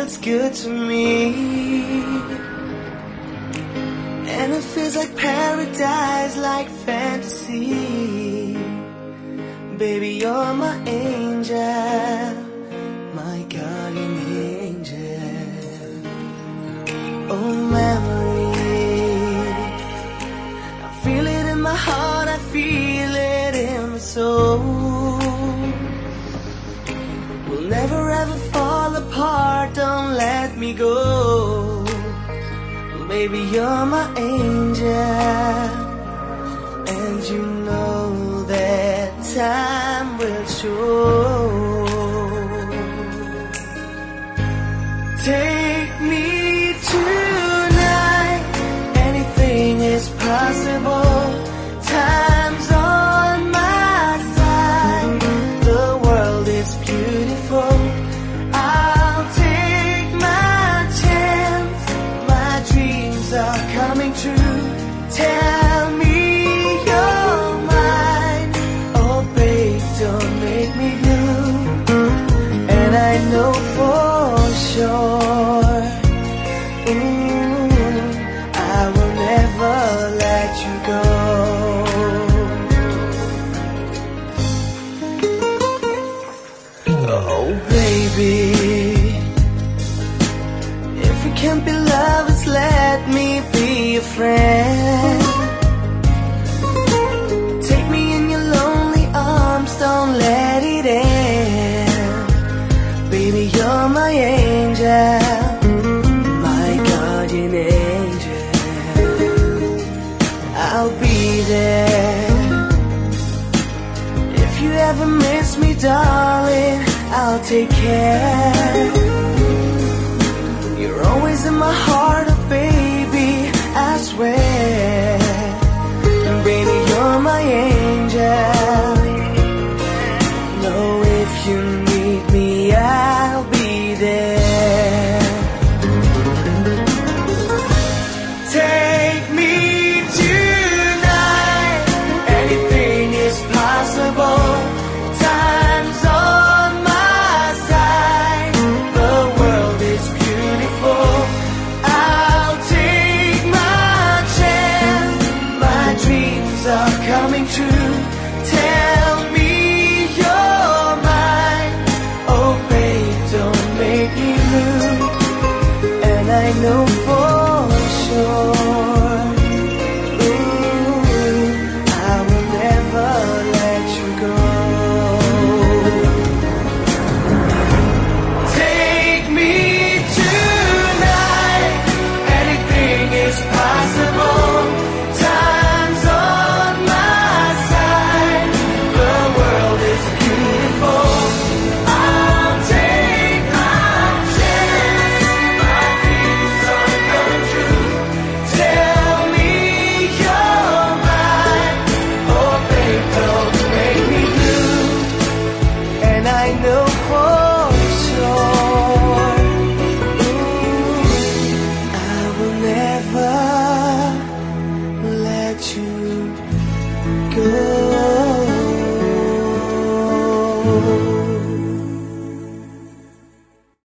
that's good to me. And it feels like paradise, like fantasy. Baby, you're my angel, my guardian angel. Oh, memory, I feel it in my heart, I feel it in my soul. We'll never ever fall apart, don't let me go. Baby, you're my angel, and you know that time will show. Take me tonight, anything is possible. Time's on my side, the world is beautiful. I'll take my chance, my dreams are coming true. Tell me you're mine, oh babe, don't make me blue. And I know for sure, ooh, I will never let you go. Oh baby, if we can't be lovers, let me be your friend. Take me in your lonely arms, don't let it end. Baby, you're my angel, my guardian angel. I'll be there. If you ever miss me, darling, I'll take care. You're always in my heart, oh baby, I swear. And baby, you're my angel. Know if you need me, I'll be there. Take me tonight, anything is possible. Time's on my side, the world is beautiful. I'll take my chance, my dreams are coming true. Tell me you're mine, oh babe, don't make me blue. And I know for